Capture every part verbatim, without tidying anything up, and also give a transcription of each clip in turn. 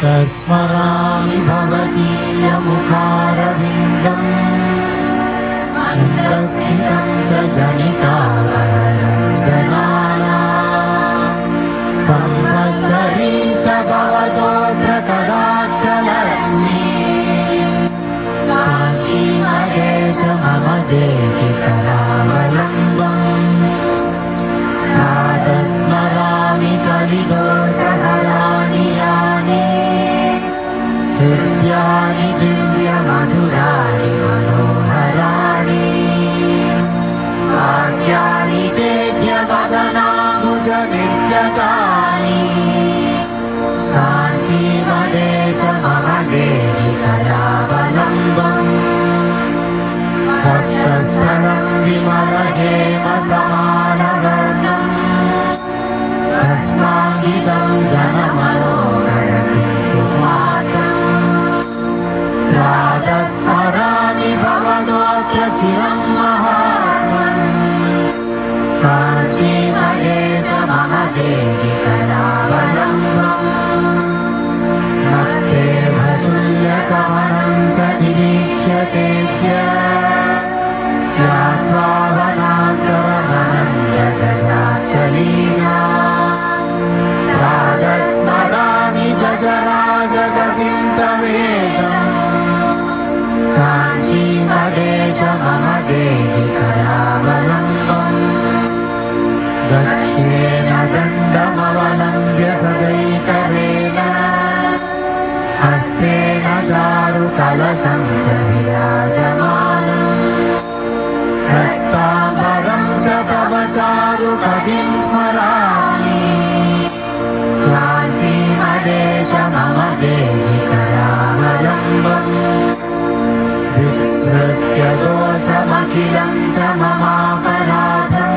स्मरामि भवतीयमुखारविन्दम् संरक्षितं च जनितावरञ्जनानां संवत्सरीं च भवतोऽत्र कदाक्षलक्ष्मी काञ्चीमदेश मम देहि करावलम्बम् प्रातस्मरामि कलिदोषहराणि यानि हृद्यानि दिव्यमधुराणि मनोहराणि वाक्यानि तेऽद्यवदनाम्बुजनिर्गतानि काञ्चीमदेश मम देहि करावलम्बम् वक्षस्थलं विमलहेम समानवर्णम् तस्मादिदं जनमनोहरं कुमात्रम् प्रातस्मरामि भवतोऽत्र चिरं महात्मन् काञ्चीमदेश मम देहि करावलम्बम् नक्तेभतुल्यकमलं च निरीक्ष्य तेभ्य ध्यात्वा वनान्तरमनन्यगजाचलीना प्रातस्मरामि गजराजगतिं तमेकम् काञ्चीमदेश मम देहि करावलम्बम् दक्षेण दण्डमवलम्ब्य सदैकरेण हस्तेन चारुकलशं च विराजमानम् रक्ताम्बरं च तव चारुपदिं स्मरामि काञ्चीमदेश मम देहि करावलम्बम् विस्मृत्य दोषमखिलं च ममापराधम्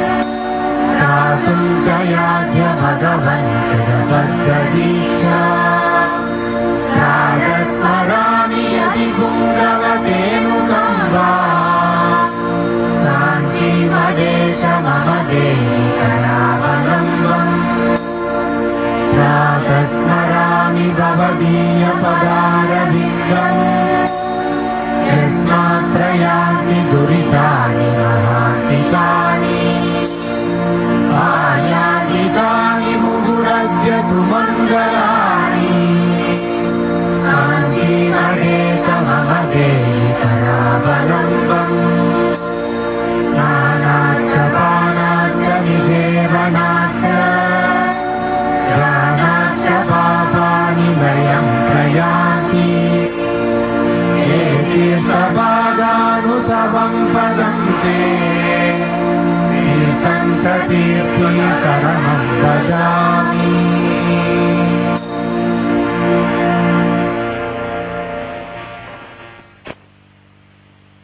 दातुं च याद्य भगवन् चिरबद्धदीक्षा प्रातस्मरामि यदि पुङ्गवतेनुकं वा काञ्चीमदेश मम देहि करावलम्बम् प्रातस्मरामि भवदीयपदारविन्दम् यस्मात् प्रयान्ति दुरितानि महान्तिकानि आयान्ति तानि मुहुरद्य सुमङ्गलानि काञ्चीमदेश मम देहि करावलम्बम् स्नानाच्च पानाच्च निषेवनाच्च दानाच्च पापानि लयं प्रयान्ति ये तीर्थभागानुसवं पदं ते तीर्थं च तीर्थीकरणं भजामि